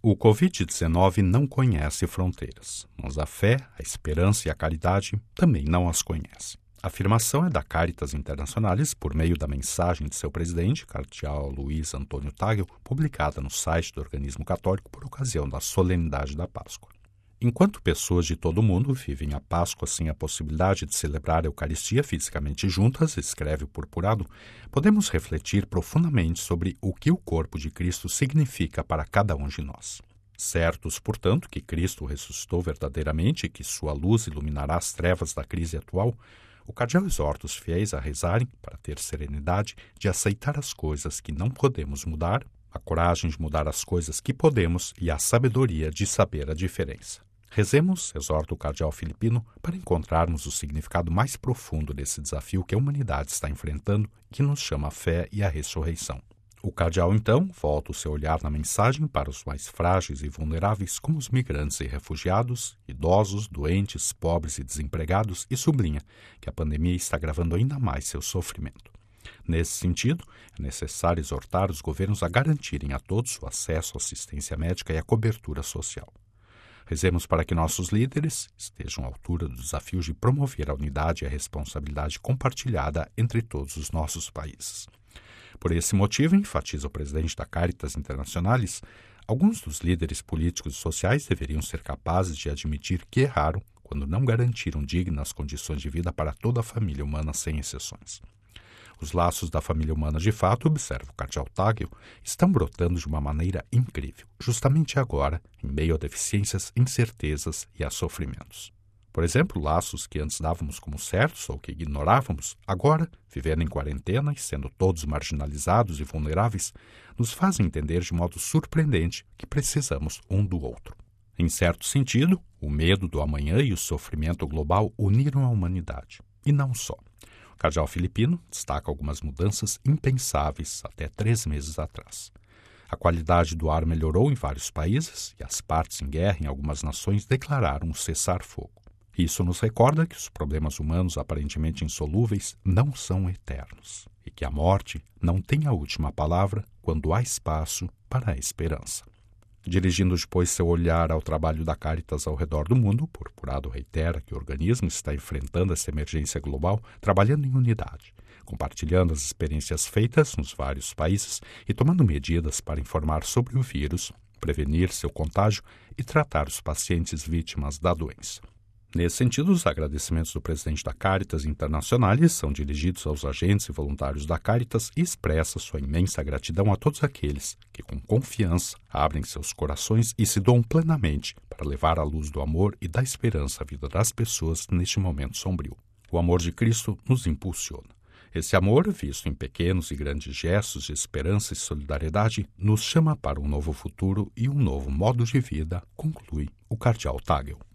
O Covid-19 não conhece fronteiras, mas a fé, a esperança e a caridade também não as conhecem. A afirmação é da Caritas Internationalis por meio da mensagem de seu presidente, cardeal Luiz Antônio Tagle, publicada no site do organismo católico por ocasião da solenidade da Páscoa. Enquanto pessoas de todo o mundo vivem a Páscoa sem a possibilidade de celebrar a Eucaristia fisicamente juntas, escreve o Purpurado, podemos refletir profundamente sobre o que o corpo de Cristo significa para cada um de nós. Certos, portanto, que Cristo ressuscitou verdadeiramente e que sua luz iluminará as trevas da crise atual, o cardeal exorta os fiéis a rezarem para ter serenidade de aceitar as coisas que não podemos mudar, a coragem de mudar as coisas que podemos e a sabedoria de saber a diferença. Rezemos, exorta o cardeal filipino, para encontrarmos o significado mais profundo desse desafio que a humanidade está enfrentando e que nos chama a fé e a ressurreição. O cardeal, então, volta o seu olhar na mensagem para os mais frágeis e vulneráveis, como os migrantes e refugiados, idosos, doentes, pobres e desempregados, e sublinha que a pandemia está agravando ainda mais seu sofrimento. Nesse sentido, é necessário exortar os governos a garantirem a todos o acesso à assistência médica e à cobertura social. Rezemos para que nossos líderes estejam à altura dos desafios de promover a unidade e a responsabilidade compartilhada entre todos os nossos países. Por esse motivo, enfatiza o presidente da Caritas Internationalis, alguns dos líderes políticos e sociais deveriam ser capazes de admitir que erraram quando não garantiram dignas condições de vida para toda a família humana sem exceções. Os laços da família humana de fato, observa o cardeal Tagle, estão brotando de uma maneira incrível, justamente agora, em meio a deficiências, incertezas e a sofrimentos. Por exemplo, laços que antes dávamos como certos ou que ignorávamos, agora, vivendo em quarentena e sendo todos marginalizados e vulneráveis, nos fazem entender de modo surpreendente que precisamos um do outro. Em certo sentido, o medo do amanhã e o sofrimento global uniram a humanidade, e não só. O cardeal filipino destaca algumas mudanças impensáveis até 3 meses atrás. A qualidade do ar melhorou em vários países e as partes em guerra em algumas nações declararam o cessar-fogo. Isso nos recorda que os problemas humanos aparentemente insolúveis não são eternos e que a morte não tem a última palavra quando há espaço para a esperança. Dirigindo depois seu olhar ao trabalho da Caritas ao redor do mundo, o Purpurado reitera que o organismo está enfrentando essa emergência global trabalhando em unidade, compartilhando as experiências feitas nos vários países e tomando medidas para informar sobre o vírus, prevenir seu contágio e tratar os pacientes vítimas da doença. Nesse sentido, os agradecimentos do presidente da Caritas Internationalis são dirigidos aos agentes e voluntários da Caritas e expressa sua imensa gratidão a todos aqueles que, com confiança, abrem seus corações e se doam plenamente para levar a luz do amor e da esperança à vida das pessoas neste momento sombrio. O amor de Cristo nos impulsiona. Esse amor, visto em pequenos e grandes gestos de esperança e solidariedade, nos chama para um novo futuro e um novo modo de vida, conclui o cardeal Tagle.